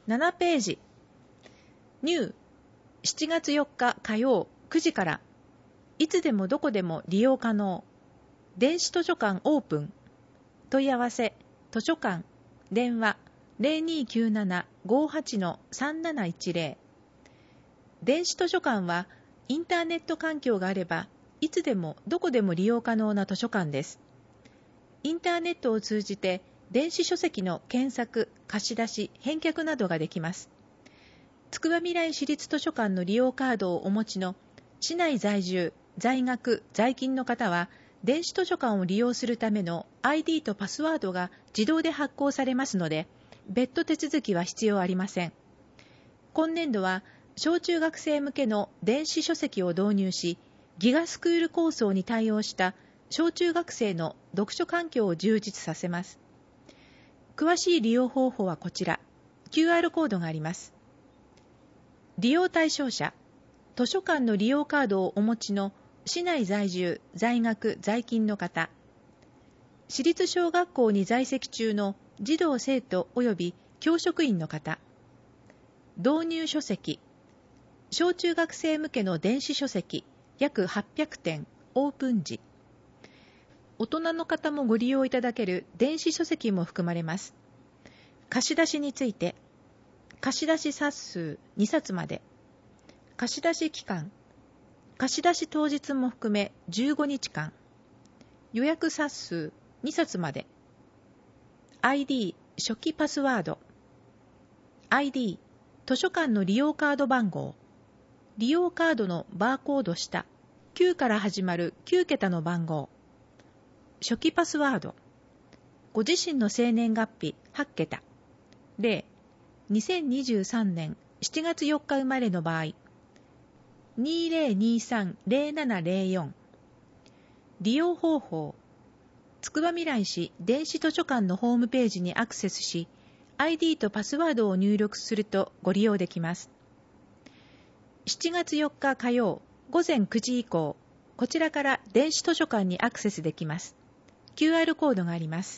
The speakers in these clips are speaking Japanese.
7ページ。ニュー7月4日火曜9時から、いつでもどこでも利用可能。電子図書館オープン。問い合わせ、図書館、電話 0297-58-3710。電子図書館は、インターネット環境があれば、いつでもどこでも利用可能な図書館です。インターネットを通じて、電子書籍の検索、貸し出し、返却などができます。つくばみらい市立図書館の利用カードをお持ちの市内在住、在学、在勤の方は、電子図書館を利用するための ID とパスワードが自動で発行されますので、別途手続きは必要ありません。今年度は、小中学生向けの電子書籍を導入し、ギガスクール構想に対応した小中学生の読書環境を充実させます。詳しい利用方法はこちら。QR コードがあります。利用対象者、図書館の利用カードをお持ちの市内在住、在学、在勤の方、市立小学校に在籍中の児童生徒及び教職員の方、導入書籍、小中学生向けの電子書籍約800点オープン時、大人の方もご利用いただける電子書籍も含まれます。貸し出しについて、貸し出し冊数2冊まで、貸し出し期間、貸し出し当日も含め15日間、予約冊数2冊まで、ID 初期パスワード、ID 図書館の利用カード番号、利用カードのバーコード下、9から始まる9桁の番号、初期パスワード、ご自身の生年月日8桁、例、2023年7月4日生まれの場合、2023-0704。利用方法、つくばみらい市電子図書館のホームページにアクセスし、ID とパスワードを入力するとご利用できます。7月4日火曜午前9時以降、こちらから電子図書館にアクセスできます。QR コードがあります。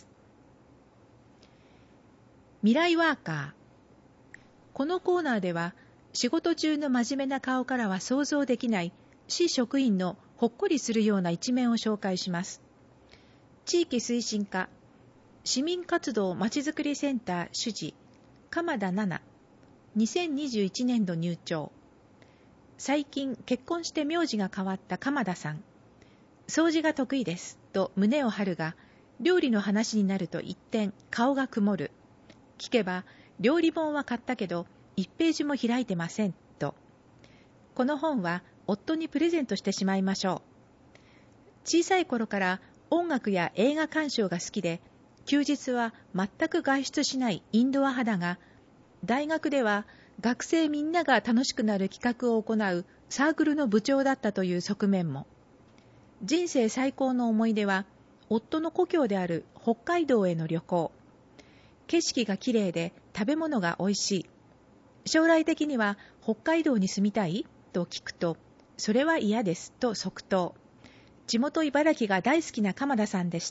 未来ワーカー。このコーナーでは、仕事中の真面目な顔からは想像できない市職員のほっこりするような一面を紹介します。地域推進課、市民活動まちづくりセンター主事、鎌田奈々、2021年度入庁。最近結婚して名字が変わった鎌田さん。掃除が得意ですと胸を張るが、料理の話になると一転顔が曇る。聞けば、料理本は買ったけど1ページも開いてませんと。この本は夫にプレゼントしてしまいましょう。小さい頃から音楽や映画鑑賞が好きで、休日は全く外出しないインドア派だが、大学では学生みんなが楽しくなる企画を行うサークルの部長だったという側面も。人生最高の思い出は、夫の故郷である北海道への旅行。景色がきれいで食べ物が美味しい。将来的には北海道に住みたいと聞くと、それは嫌ですと即答。地元茨城が大好きな鎌田さんでした。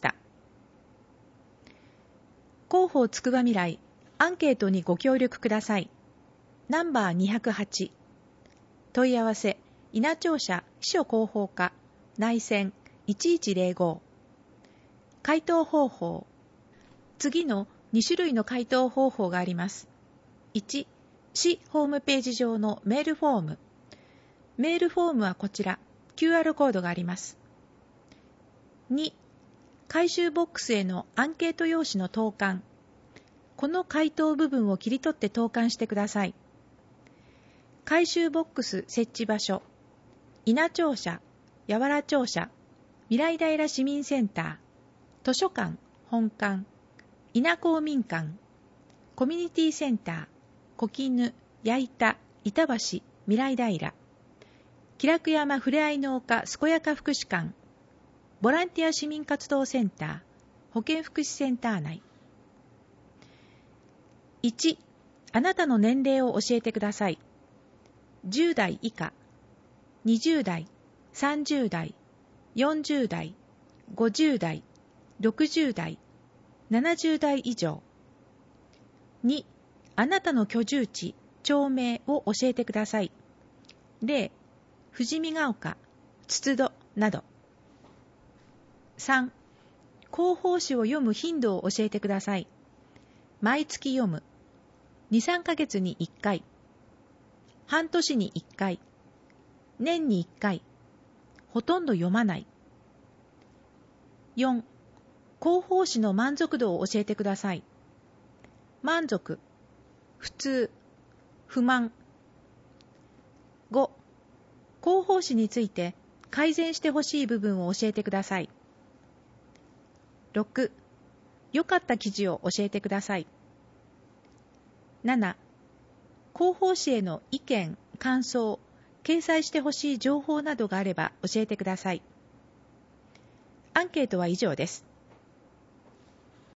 広報つくばみらい、アンケートにご協力ください。ナンバー208。問い合わせ、稲庁舎秘書広報課、内線1105。回答方法。次の2種類の回答方法があります。1、市ホームページ上のメールフォーム。メールフォームはこちら、QR コードがあります。2、回収ボックスへのアンケート用紙の投函。この回答部分を切り取って投函してください。回収ボックス設置場所。稲庁舎、八原庁舎、未来平市民センター、図書館、本館、稲公民館、コミュニティセンター、小絹、矢板、板橋、未来平、気楽山ふれあいの丘健やか福祉館、ボランティア市民活動センター、保健福祉センター内。1、あなたの年齢を教えてください。10代以下、20代、30代、40代、50代、60代、70代以上。2、 あなたの居住地、町名を教えてください。例、富士見ヶ丘、つつどなど。3、広報誌を読む頻度を教えてください。毎月読む。2、3ヶ月に1回。半年に1回。年に1回。ほとんど読まない。4、広報誌の満足度を教えてください。満足、普通、不満。5、広報誌について改善してほしい部分を教えてください。6、良かった記事を教えてください。7、広報誌への意見、感想、掲載してほしい情報などがあれば教えてください。アンケートは以上です。